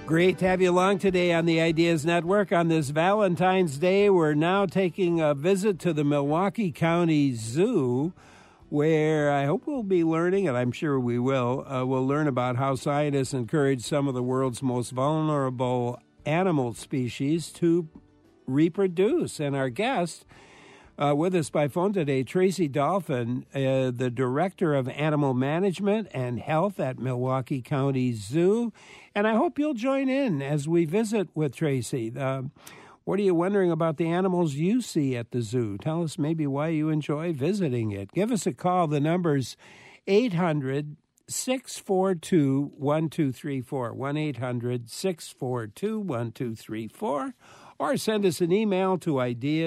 Great to have you along today on the Ideas Network. On this Valentine's Day, we're now taking a visit to the Milwaukee County Zoo, where I hope we'll be learning, and I'm sure we will, we'll learn about how scientists encourage some of the world's most vulnerable animal species to reproduce. And our guest with us by phone today, Tracy Dolphin, the Director of Animal Management and Health at Milwaukee County Zoo. And I hope you'll join in as we visit with Tracy. What are you wondering about the animals you see at the zoo? Tell us maybe why you enjoy visiting it. Give us a call. The number's 800-642-1234, 1-800-642-1234, or send us an email to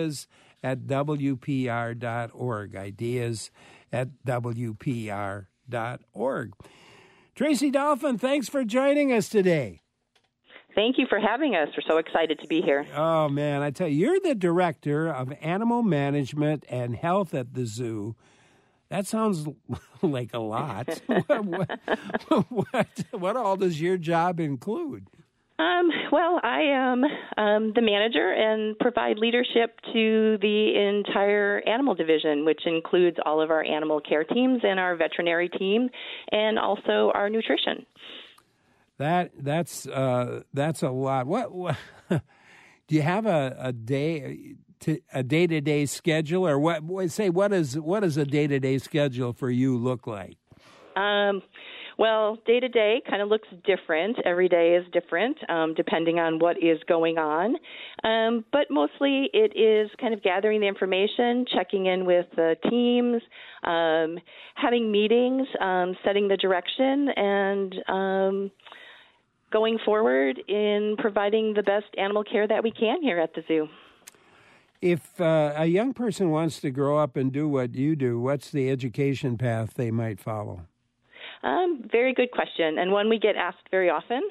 ideas@wpr.org, ideas@wpr.org. Tracy Dolphin, thanks for joining us today. Thank you for having us. We're so excited to be here. Oh, man, I tell you, you're the Director of Animal Management and Health at the zoo. That sounds like a lot. What all does your job include? Well, I am the manager and provide leadership to the entire animal division, which includes all of our animal care teams and our veterinary team, and also our nutrition. That's a lot. What do you have a day-to-day schedule, or what does a day-to-day schedule for you look like? Well, day-to-day kind of looks different. Every day is different, depending on what is going on. But mostly it is kind of gathering the information, checking in with the teams, having meetings, setting the direction, and going forward in providing the best animal care that we can here at the zoo. If a young person wants to grow up and do what you do, what's the education path they might follow? Very good question, and one we get asked very often.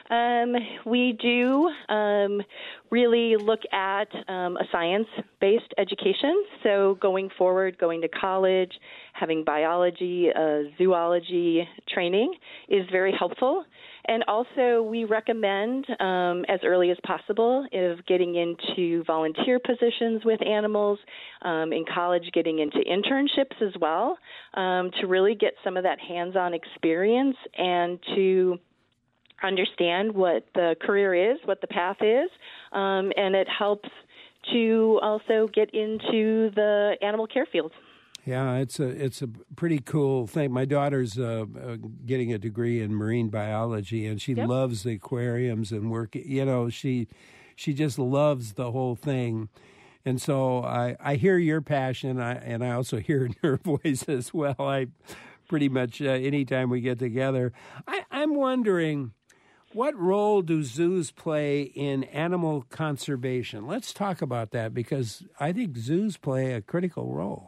We do really look at a science-based education, so going forward, going to college, having biology, zoology training is very helpful. And also we recommend, as early as possible, of getting into volunteer positions with animals, in college getting into internships as well, to really get some of that hands-on experience and to understand what the career is, what the path is, and it helps to also get into the animal care field. Yeah, it's a pretty cool thing. My daughter's getting a degree in marine biology, and she loves the aquariums and work. You know, she just loves the whole thing. And so I hear your passion, and I also hear in your voice as well. I pretty much anytime we get together, I'm wondering, what role do zoos play in animal conservation? Let's talk about that, because I think zoos play a critical role.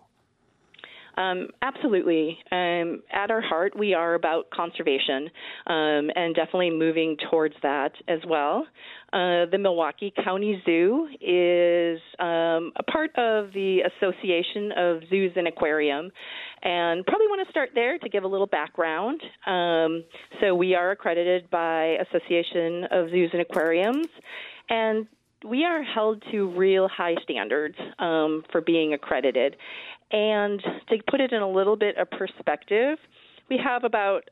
Absolutely. At our heart, we are about conservation, and definitely moving towards that as well. The Milwaukee County Zoo is a part of the Association of Zoos and Aquarium, and probably want to start there to give a little background. So we are accredited by Association of Zoos and Aquariums, and we are held to real high standards for being accredited. And to put it in a little bit of perspective, we have about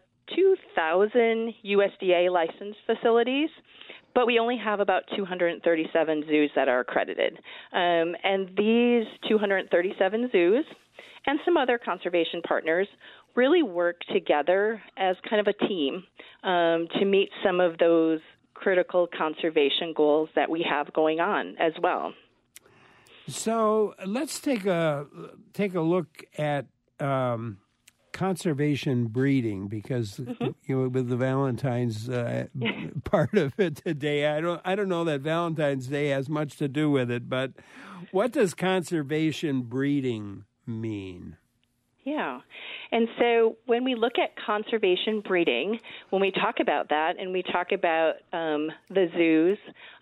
2,000 USDA licensed facilities, but we only have about 237 zoos that are accredited. And these 237 zoos and some other conservation partners really work together as kind of a team to meet some of those critical conservation goals that we have going on as well. So let's take a look at conservation breeding, because with the Valentine's part of it today, I don't know that Valentine's Day has much to do with it. But what does conservation breeding mean? Yeah. And so when we look at conservation breeding, when we talk about that and we talk about the zoos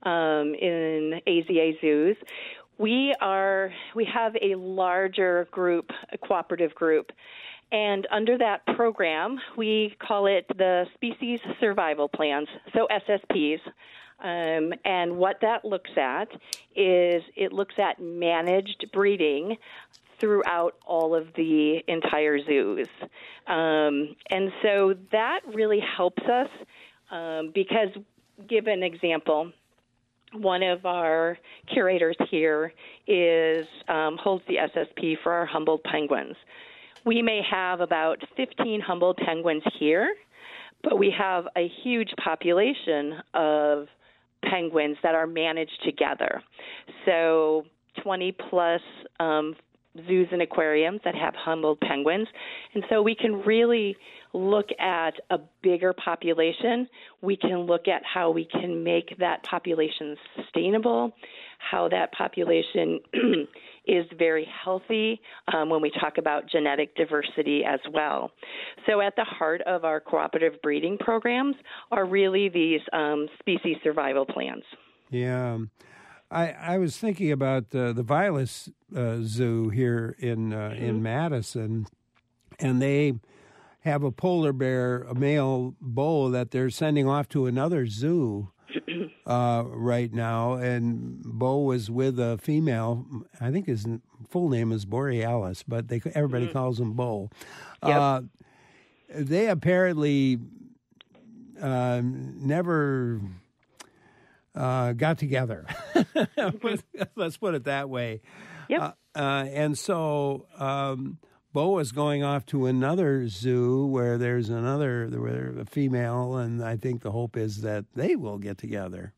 in AZA zoos, we have a larger group, a cooperative group, And under that program, we call it the Species Survival Plans, so SSPs. And what that looks at is it looks at managed breeding throughout all of the entire zoos. And so that really helps us because, give an example, one of our curators here holds the SSP for our Humboldt penguins. We may have about 15 Humboldt penguins here, but we have a huge population of penguins that are managed together. So 20-plus zoos and aquariums that have Humboldt penguins. And so we can really look at a bigger population. We can look at how we can make that population sustainable, how that population is very healthy when we talk about genetic diversity as well. So at the heart of our cooperative breeding programs are really these species survival plans. Yeah. I was thinking about the Vilas Zoo here in Madison, and they have a polar bear, a male bull, that they're sending off to another zoo right now. And Bo was with a female. I think his full name is Borealis, but everybody calls him Bo. Yep. They apparently never got together. Let's put it that way. Yep. And so Bo is going off to another zoo where there's a female, and I think the hope is that they will get together.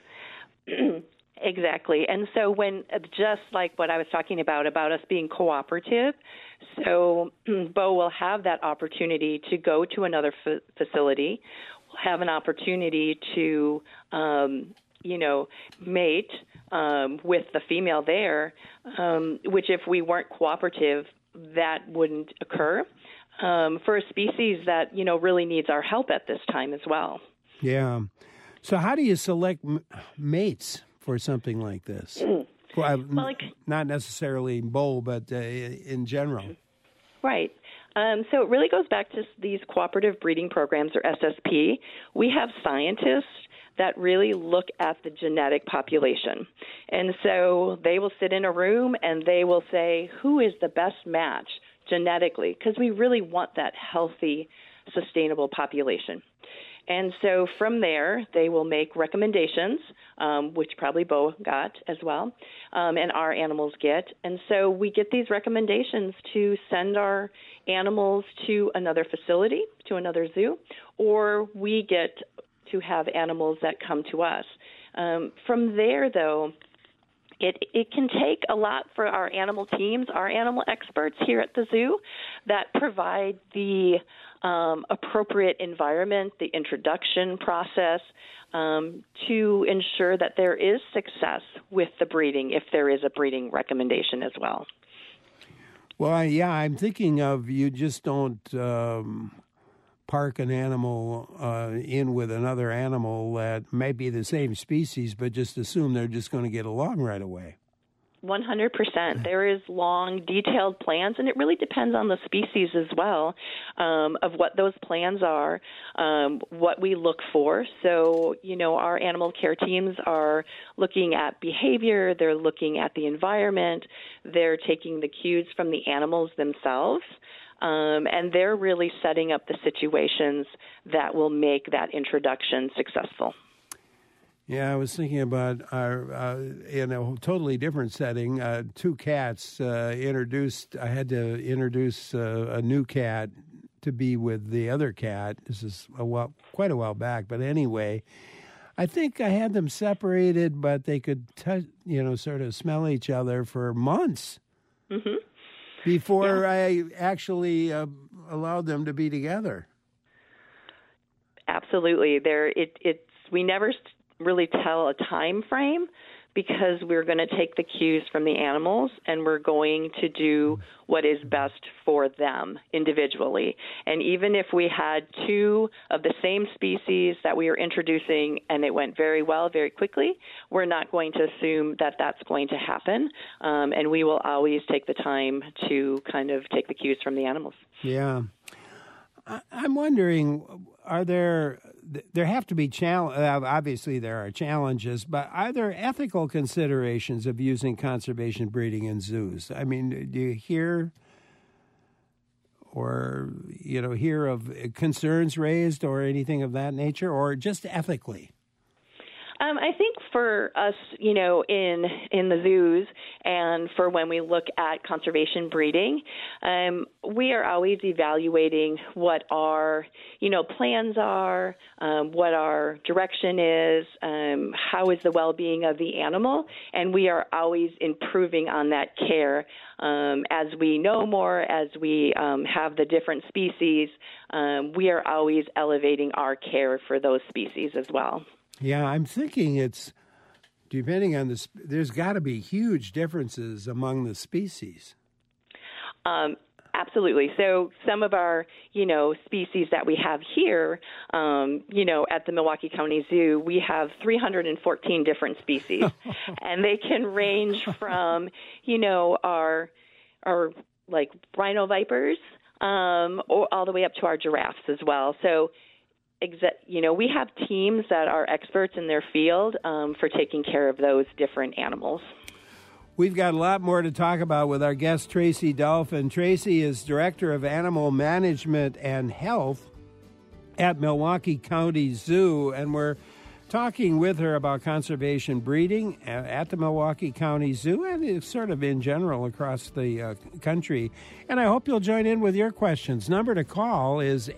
Exactly. And so just like what I was talking about us being cooperative, so Bo will have that opportunity to go to another facility, will have an opportunity to mate with the female there, which if we weren't cooperative, that wouldn't occur for a species that, really needs our help at this time as well. Yeah. So how do you select mates for something like this? Well, not necessarily Bo, but in general. Right. So it really goes back to these cooperative breeding programs, or SSP. We have scientists that really look at the genetic population. And so they will sit in a room and they will say, who is the best match genetically? Because we really want that healthy, sustainable population. And so from there, they will make recommendations, which probably Bo got as well, and our animals get. And so we get these recommendations to send our animals to another facility, to another zoo, or we get to have animals that come to us. From there, though, it can take a lot for our animal teams, our animal experts here at the zoo that provide the appropriate environment, the introduction process, to ensure that there is success with the breeding, if there is a breeding recommendation as well. Well, yeah, I'm thinking of you just don't park an animal in with another animal that might be the same species, but just assume they're just going to get along right away. 100%. There is long, detailed plans, and it really depends on the species as well, of what those plans are, what we look for. So, our animal care teams are looking at behavior, they're looking at the environment, they're taking the cues from the animals themselves, and they're really setting up the situations that will make that introduction successful. Yeah, I was thinking about in a totally different setting, two cats introduced. I had to introduce a new cat to be with the other cat. This is quite a while back, but anyway, I think I had them separated, but they could sort of smell each other for months before I actually allowed them to be together. Absolutely, we never really tell a time frame because we're going to take the cues from the animals and we're going to do what is best for them individually. And even if we had two of the same species that we are introducing and it went very well very quickly, we're not going to assume that that's going to happen. And we will always take the time to kind of take the cues from the animals. Yeah. I'm wondering, there have to be obviously there are challenges, but are there ethical considerations of using conservation breeding in zoos? I mean, do you hear of concerns raised or anything of that nature, or just ethically? I think for us, in the zoos and for when we look at conservation breeding, we are always evaluating what our, plans are, what our direction is, how is the well-being of the animal, and we are always improving on that care. As we know more, as we have the different species, we are always elevating our care for those species as well. Yeah, I'm thinking it's depending on there's got to be huge differences among the species. Absolutely. So some of our, species that we have here, at the Milwaukee County Zoo, we have 314 different species, and they can range from, our like rhino vipers, or all the way up to our giraffes as well. So we have teams that are experts in their field for taking care of those different animals. We've got a lot more to talk about with our guest, Tracy Dolphin. Tracy is Director of Animal Management and Health at Milwaukee County Zoo, and we're talking with her about conservation breeding at the Milwaukee County Zoo and sort of in general across the country. And I hope you'll join in with your questions. Number to call is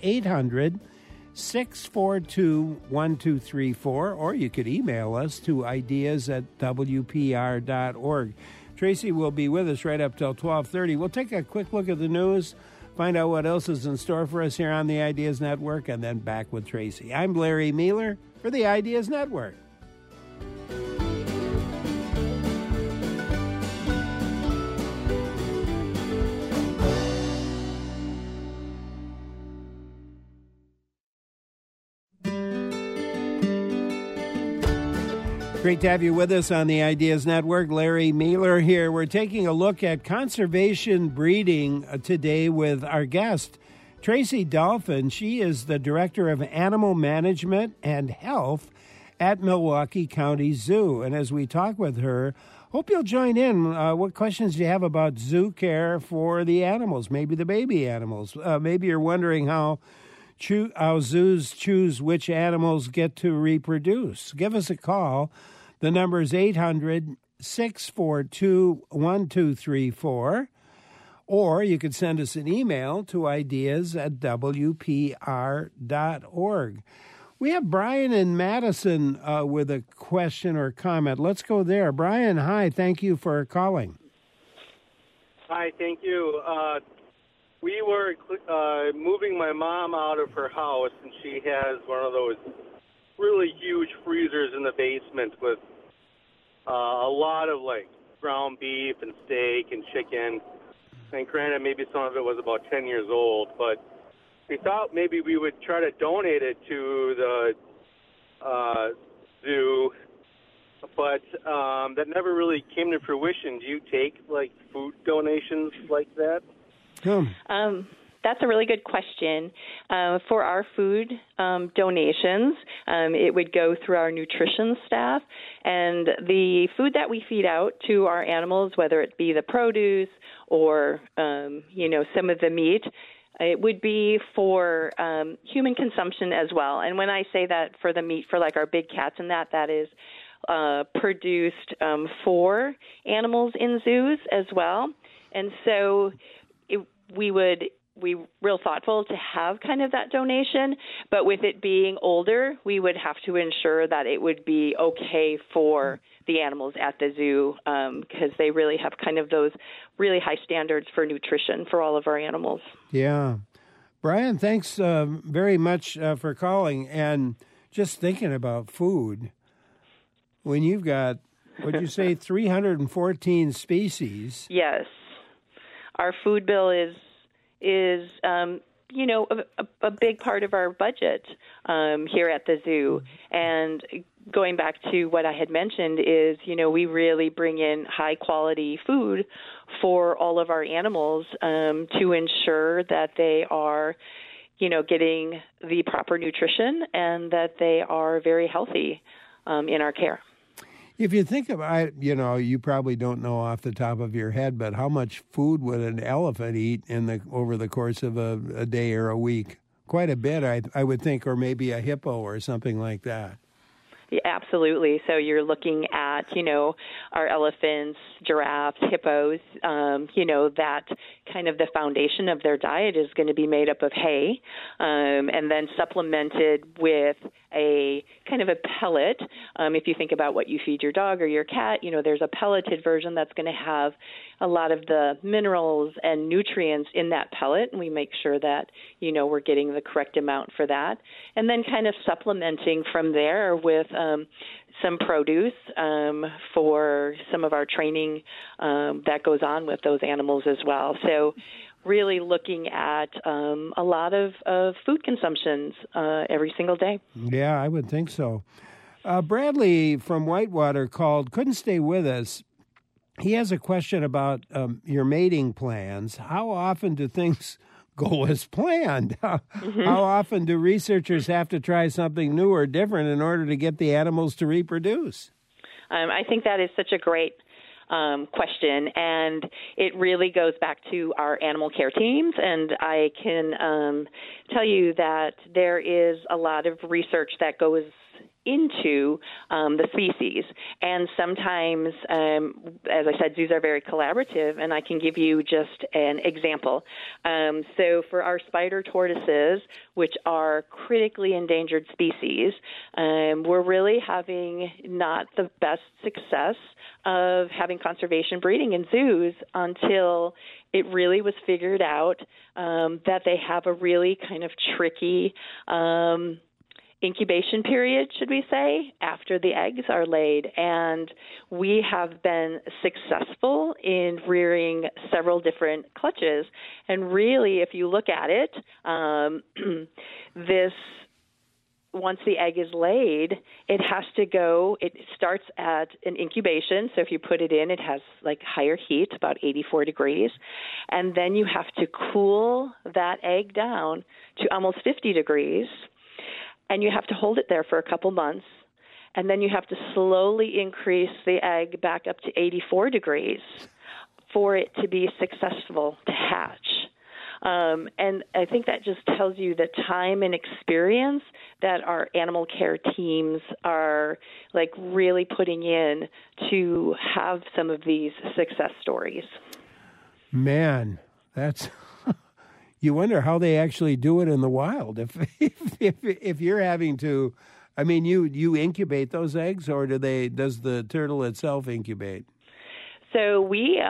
800-642-1234, or you could email us to ideas@wpr.org. Tracy will be with us right up till 12:30. We'll take a quick look at the news, find out what else is in store for us here on the Ideas Network, and then back with Tracy. I'm Larry Mueller for the Ideas Network. Great to have you with us on the Ideas Network. Larry Mueller here. We're taking a look at conservation breeding today with our guest, Tracy Dolphin. She is the Director of Animal Management and Health at Milwaukee County Zoo. And as we talk with her, hope you'll join in. What questions do you have about zoo care for the animals, maybe the baby animals? Maybe you're wondering how zoos choose which animals get to reproduce. Give us a call. The number is 800-642-1234. Or you could send us an email to ideas@wpr.org. We have Brian in Madison with a question or comment. Let's go there. Brian, hi. Thank you for calling. Hi, thank you. We were moving my mom out of her house, and she has one of those really huge freezers in the basement with a lot of, ground beef and steak and chicken. And granted, maybe some of it was about 10 years old, but we thought maybe we would try to donate it to the zoo, but that never really came to fruition. Do you take, food donations like that? That's a really good question. For our food donations, it would go through our nutrition staff, and the food that we feed out to our animals, whether it be the produce or, some of the meat, it would be for human consumption as well. And when I say that for the meat, for our big cats and that is produced for animals in zoos as well. And so we're real thoughtful to have kind of that donation, but with it being older, we would have to ensure that it would be okay for the animals at the zoo because they really have kind of those really high standards for nutrition for all of our animals. Yeah. Brian, thanks very much for calling. And just thinking about food, when you've got Would you say 314 species? Yes. Our food bill is a big part of our budget here at the zoo. And going back to what I had mentioned is, we really bring in high quality food for all of our animals to ensure that they are, getting the proper nutrition and that they are very healthy in our care. If you think about, you probably don't know off the top of your head, but how much food would an elephant eat over the course of a day or a week? Quite a bit, I would think, or maybe a hippo or something like that. Yeah, absolutely. So you're looking at, our elephants, giraffes, hippos, that kind of the foundation of their diet is going to be made up of hay, and then supplemented with a kind of a pellet. If you think about what you feed your dog or your cat, there's a pelleted version that's going to have a lot of the minerals and nutrients in that pellet, and we make sure that, we're getting the correct amount for that. And then kind of supplementing from there with some produce for some of our training that goes on with those animals as well. So really looking at a lot of food consumptions every single day. Yeah, I would think so. Bradley from Whitewater couldn't stay with us. He has a question about your mating plans. How often do things go as planned? How often do researchers have to try something new or different in order to get the animals to reproduce? I think that is such a great question, and it really goes back to our animal care teams, and I can tell you that there is a lot of research that goes into the species. And sometimes, as I said, zoos are very collaborative, and I can give you just an example. So for our spider tortoises, which are critically endangered species, we're really having not the best success of having conservation breeding in zoos until it really was figured out that they have a really kind of tricky incubation period, should we say, after the eggs are laid. And we have been successful in rearing several different clutches. And really, if you look at it, once the egg is laid, it starts at an incubation. So if you put it in, it has like higher heat, about 84 degrees. And then you have to cool that egg down to almost 50 degrees. And you have to hold it there for a couple months, and then you have to slowly increase the egg back up to 84 degrees for it to be successful to hatch. And I think that just tells you the time and experience that our animal care teams are like really putting in to have some of these success stories. Man, that's... You wonder how they actually do it in the wild. If you're having to, I mean, you incubate those eggs, or does the turtle itself incubate? So we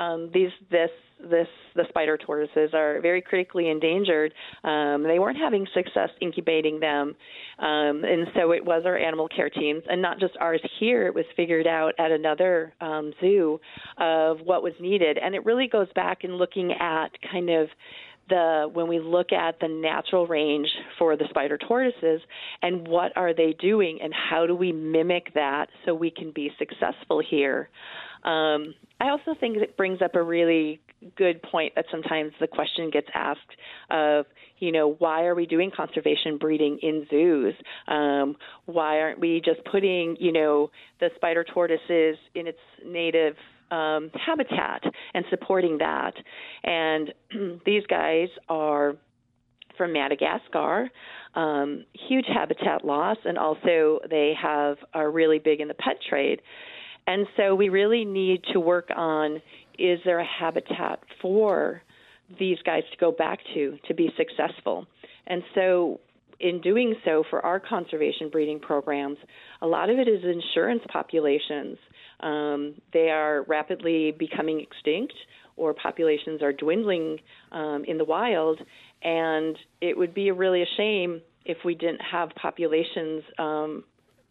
the spider tortoises are very critically endangered. They weren't having success incubating them, and so it was our animal care teams, and not just ours here. It was figured out at another zoo of what was needed, and it really goes back and looking at kind of when we look at the natural range for the spider tortoises and what are they doing and how do we mimic that so we can be successful here. I also think it brings up a really good point that sometimes the question gets asked of, why are we doing conservation breeding in zoos? Why aren't we just putting, the spider tortoises in its native habitat and supporting that? And these guys are from Madagascar, huge habitat loss, and also they are really big in the pet trade. And so we really need to work on, is there a habitat for these guys to go back to be successful? And so in doing so for our conservation breeding programs, a lot of it is insurance populations. They are rapidly becoming extinct, or populations are dwindling in the wild, and it would be really a shame if we didn't have populations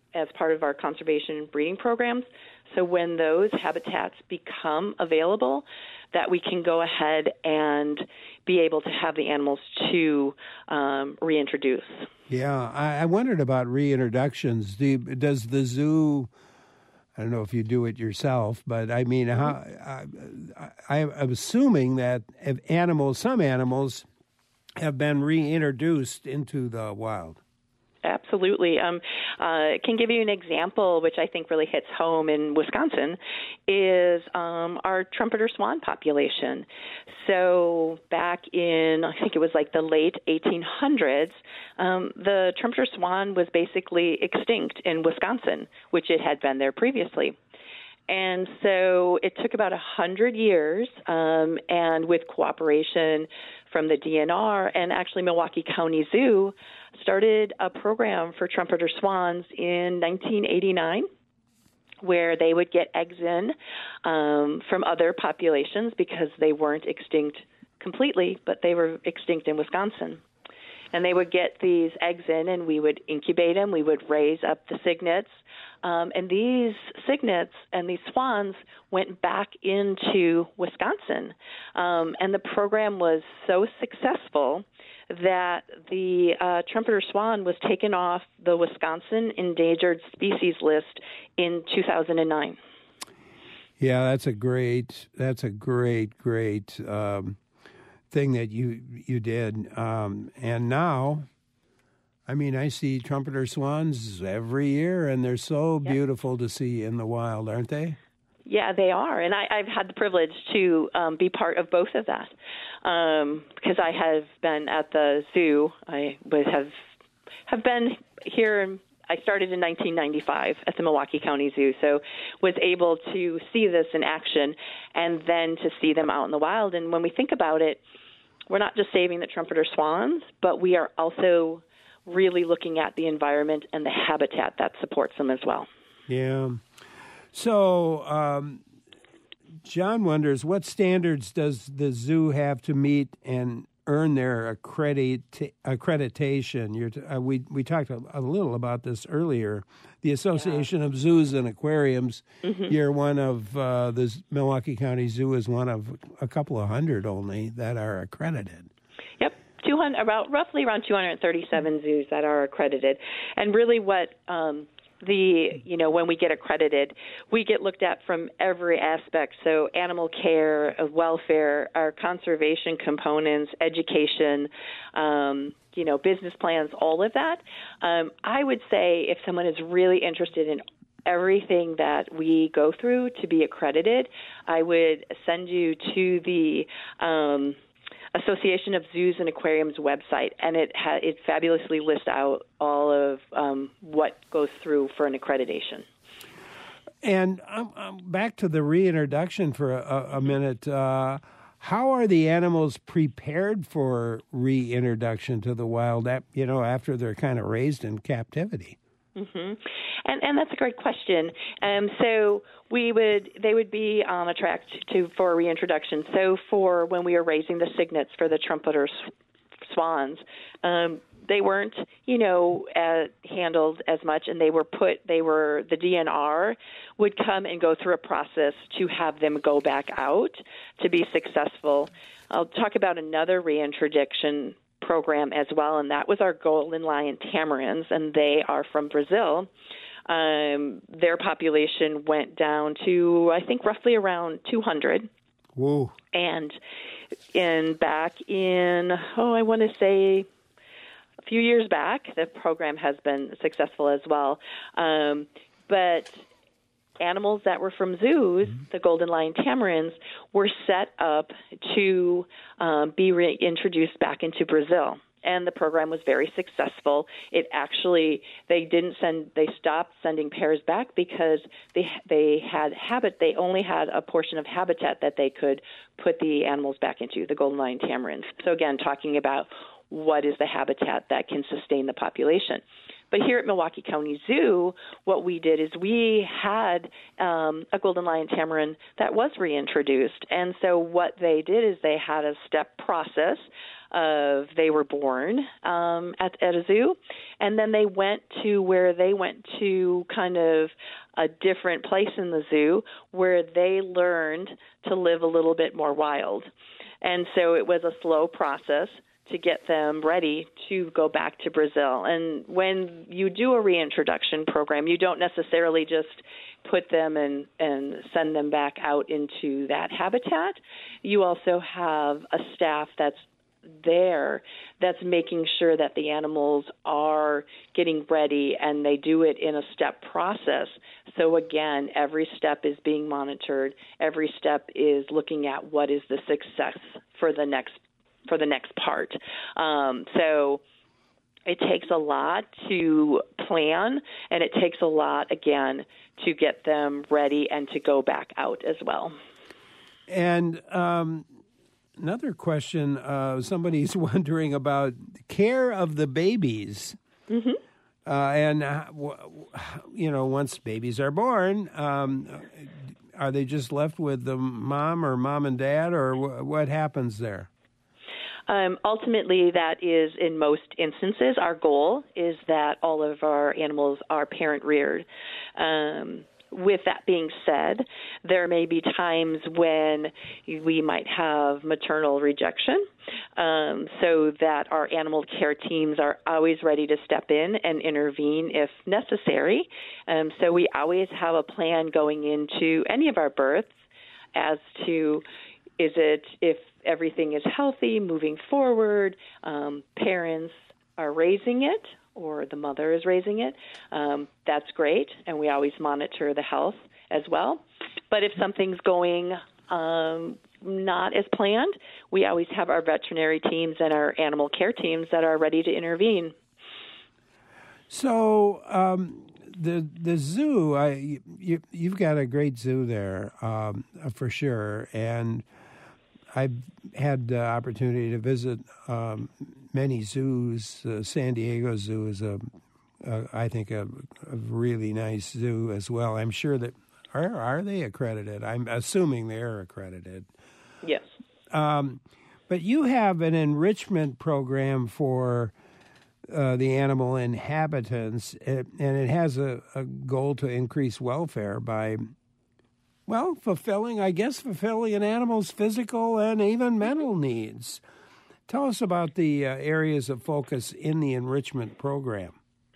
as part of our conservation breeding programs. So when those habitats become available, that we can go ahead and be able to have the animals to reintroduce. Yeah, I wondered about reintroductions. Does the zoo, I don't know if you do it yourself, but I mean, I'm assuming that if some animals have been reintroduced into the wild. Absolutely. Can give you an example, which I think really hits home in Wisconsin, is our trumpeter swan population. So back in, I think it was like the late 1800s, the trumpeter swan was basically extinct in Wisconsin, which it had been there previously. And so it took about 100 years, and with cooperation from the DNR and actually Milwaukee County Zoo, started a program for trumpeter swans in 1989, where they would get eggs in from other populations because they weren't extinct completely, but they were extinct in Wisconsin. And they would get these eggs in, and we would incubate them. We would raise up the cygnets. And these cygnets and these swans went back into Wisconsin. And the program was so successful that the trumpeter swan was taken off the Wisconsin endangered species list in 2009. Yeah, that's a great thing that you did. And now, I mean, I see trumpeter swans every year, and they're so beautiful to see in the wild, aren't they? Yeah, they are, and I've had the privilege to be part of both of that because I have been at the zoo. I have been here. I started in 1995 at the Milwaukee County Zoo, so was able to see this in action and then to see them out in the wild. And when we think about it, we're not just saving the trumpeter swans, but we are also really looking at the environment and the habitat that supports them as well. Yeah. So John wonders, what standards does the zoo have to meet and earn their accreditation? We talked a little about this earlier. The Association of Zoos and Aquariums, you're one of, the Milwaukee County Zoo is one of a couple of hundred only that are accredited. Yep. Roughly around 237 zoos that are accredited. And really what when we get accredited, we get looked at from every aspect. So animal care, welfare, our conservation components, education, business plans, all of that. I would say if someone is really interested in everything that we go through to be accredited, I would send you to the Association of Zoos and Aquariums website, and it fabulously lists out all of what goes through for an accreditation. And back to the reintroduction for a minute. How are the animals prepared for reintroduction to the wild? After they're kind of raised in captivity. Mm-hmm. And that's a great question. So they would be on a track for reintroduction. So for when we were raising the cygnets for the trumpeter swans, they weren't, handled as much, and the DNR would come and go through a process to have them go back out to be successful. I'll talk about another reintroduction program as well, and that was our golden lion tamarins, and they are from Brazil. Their population went down to, I think, roughly around 200. Whoa. And back in, I want to say a few years back, the program has been successful as well. But animals that were from zoos, the golden lion tamarins, were set up to be reintroduced back into Brazil. And the program was very successful. They stopped sending pairs back because they only had a portion of habitat that they could put the animals back into, the golden lion tamarins. So again, talking about what is the habitat that can sustain the population. But here at Milwaukee County Zoo, what we did is we had a golden lion tamarin that was reintroduced. And so what they did is they had a step process they were born at a zoo, and then they went to kind of a different place in the zoo where they learned to live a little bit more wild. And so it was a slow process to get them ready to go back to Brazil. And when you do a reintroduction program, you don't necessarily just put them and send them back out into that habitat. You also have a staff that's there that's making sure that the animals are getting ready, and they do it in a step process. So again, every step is being monitored. Every step is looking at what is the success for the next part. So it takes a lot to plan, and it takes a lot, again, to get them ready and to go back out as well. And another question, somebody's wondering about care of the babies. Mm-hmm. Once babies are born, are they just left with the mom and dad, or what happens there? Ultimately, that is, in most instances, our goal is that all of our animals are parent-reared. With that being said, there may be times when we might have maternal rejection, so that our animal care teams are always ready to step in and intervene if necessary. So we always have a plan going into any of our births as to if everything is healthy moving forward, parents are raising it, or the mother is raising it, that's great, and we always monitor the health as well. But if something's going not as planned, we always have our veterinary teams and our animal care teams that are ready to intervene. So the zoo, you've got a great zoo there for sure, and I've had the opportunity to visit many zoos. San Diego Zoo is I think a really nice zoo as well. I'm sure that are they accredited? I'm assuming they're accredited. Yes. But you have an enrichment program for the animal inhabitants, and it has a goal to increase welfare by, fulfilling an animal's physical and even mental needs. Tell us about the areas of focus in the enrichment program.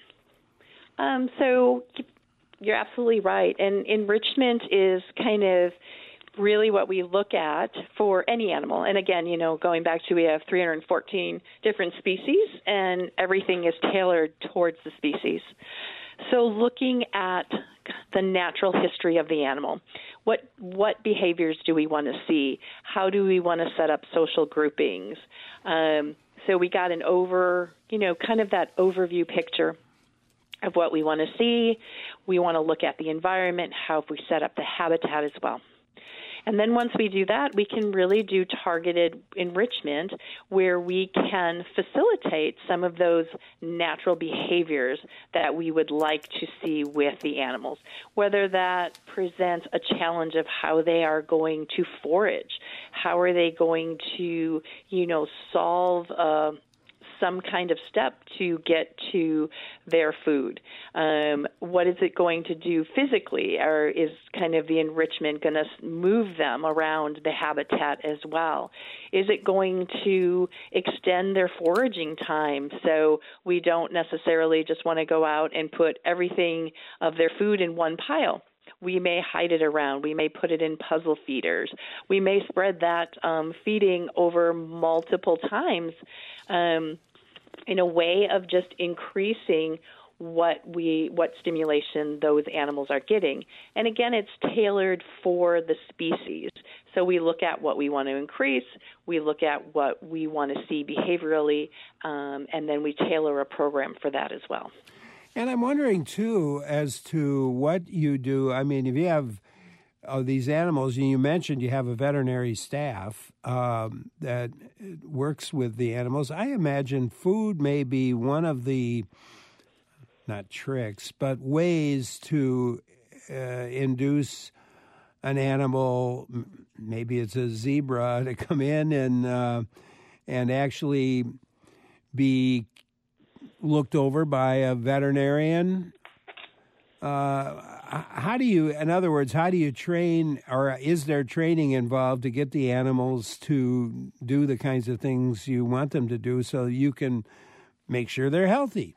So you're absolutely right. And enrichment is kind of really what we look at for any animal. And again, going back to, we have 314 different species, and everything is tailored towards the species. So looking at the natural history of the animal, what behaviors do we want to see? How do we want to set up social groupings? So we got an kind of that overview picture of what we want to see. We want to look at the environment, how we set up the habitat as well. And then once we do that, we can really do targeted enrichment where we can facilitate some of those natural behaviors that we would like to see with the animals, whether that presents a challenge of how they are going to forage, how are they going to, solve some kind of step to get to their food. What is it going to do physically, or is kind of the enrichment going to move them around the habitat as well? Is it going to extend their foraging time so we don't necessarily just want to go out and put everything of their food in one pile? We may hide it around. We may put it in puzzle feeders. We may spread that feeding over multiple times in a way of just increasing what stimulation those animals are getting. And again, it's tailored for the species. So we look at what we want to increase, we look at what we want to see behaviorally, and then we tailor a program for that as well. And I'm wondering, too, as to what you do. I mean, if you have these animals, and you mentioned you have a veterinary staff that works with the animals, I imagine food may be one of the, not tricks, but ways to induce an animal, maybe it's a zebra, to come in and actually be looked over by a veterinarian? How do you, in other words, how do you train, or is there training involved to get the animals to do the kinds of things you want them to do so you can make sure they're healthy?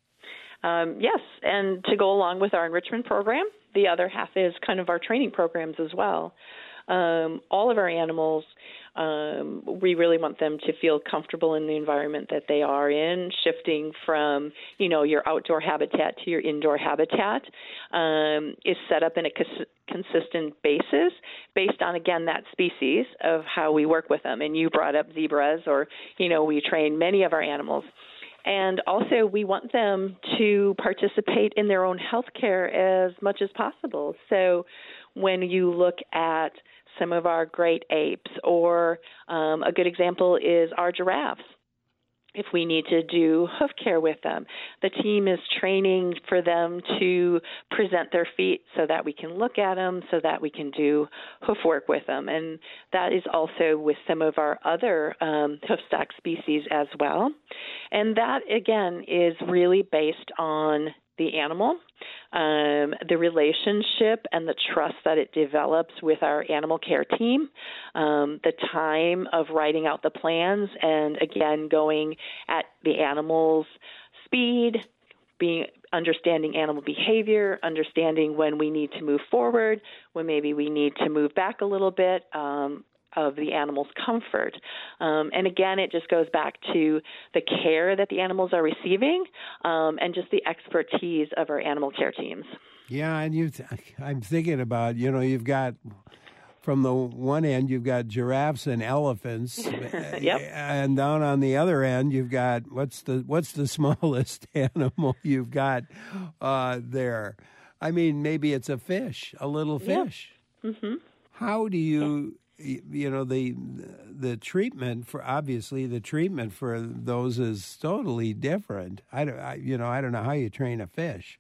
Yes, and to go along with our enrichment program, the other half is kind of our training programs as well. All of our animals, we really want them to feel comfortable in the environment that they are in, shifting from, your outdoor habitat to your indoor habitat is set up in a consistent basis based on, again, that species of how we work with them. And you brought up zebras, or, we train many of our animals. And also, we want them to participate in their own health care as much as possible. So when you look at some of our great apes, or a good example is our giraffes, if we need to do hoof care with them, the team is training for them to present their feet so that we can look at them, so that we can do hoof work with them. And that is also with some of our other hoofstock species as well. And that, again, is really based on the animal, the relationship and the trust that it develops with our animal care team, the time of writing out the plans, and again, going at the animal's speed, understanding animal behavior, understanding when we need to move forward, when maybe we need to move back a little bit, of the animal's comfort. And again, it just goes back to the care that the animals are receiving, and just the expertise of our animal care teams. Yeah, and I'm thinking about, you've got, from the one end, you've got giraffes and elephants. Yep. And down on the other end, you've got, what's the smallest animal you've got there? I mean, maybe it's a fish, a little fish. Yep. Mm-hmm. How do you... the treatment for those is totally different. I don't know how you train a fish.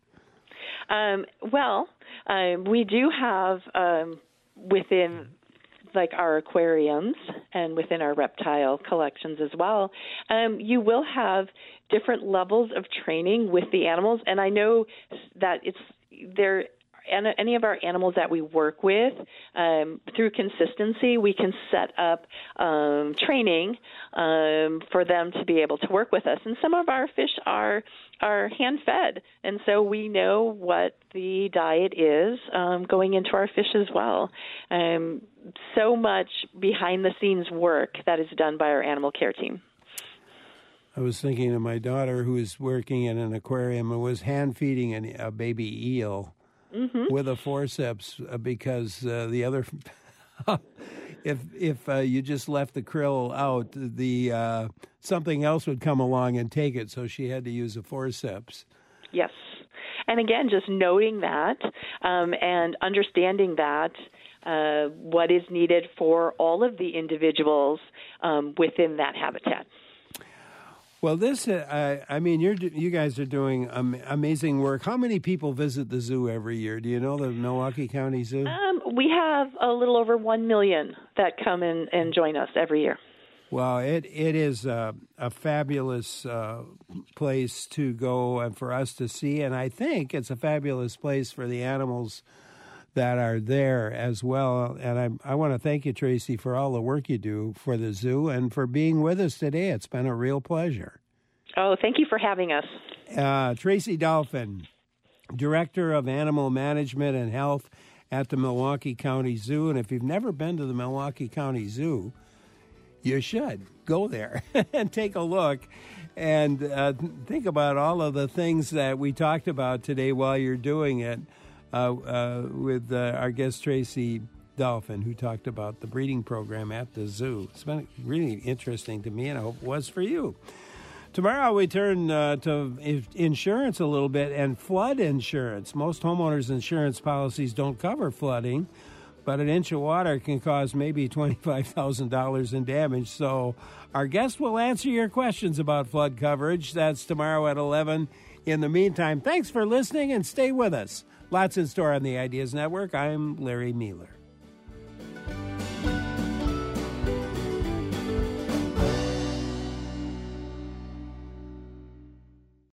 We do have within like our aquariums and within our reptile collections as well, you will have different levels of training with the animals, and I know that any of our animals that we work with, through consistency, we can set up training for them to be able to work with us. And some of our fish are hand-fed, and so we know what the diet is going into our fish as well. So much behind-the-scenes work that is done by our animal care team. I was thinking of my daughter who is working in an aquarium and was hand-feeding a baby eel. Mm-hmm. With a forceps, because the other, if you just left the krill out, the something else would come along and take it. So she had to use a forceps. Yes, and again, just noting that and understanding that what is needed for all of the individuals within that habitat. Well, you guys are doing amazing work. How many people visit the zoo every year? Do you know the Milwaukee County Zoo? We have a little over 1 million that come in and join us every year. Well, it is a fabulous place to go and for us to see, and I think it's a fabulous place for the animals that are there as well. And I want to thank you, Tracy, for all the work you do for the zoo and for being with us today. It's been a real pleasure. Oh, thank you for having us. Tracy Dolphin, Director of Animal Management and Health at the Milwaukee County Zoo. And if you've never been to the Milwaukee County Zoo, you should go there and take a look and think about all of the things that we talked about today while you're doing it. With our guest Tracy Dolphin, who talked about the breeding program at the zoo. It's been really interesting to me, and I hope it was for you. Tomorrow we turn to insurance a little bit, and flood insurance. Most homeowners' insurance policies don't cover flooding, but an inch of water can cause maybe $25,000 in damage. So our guest will answer your questions about flood coverage. That's tomorrow at 11. In the meantime, thanks for listening, and stay with us. Lots in store on the Ideas Network. I'm Larry Mueller.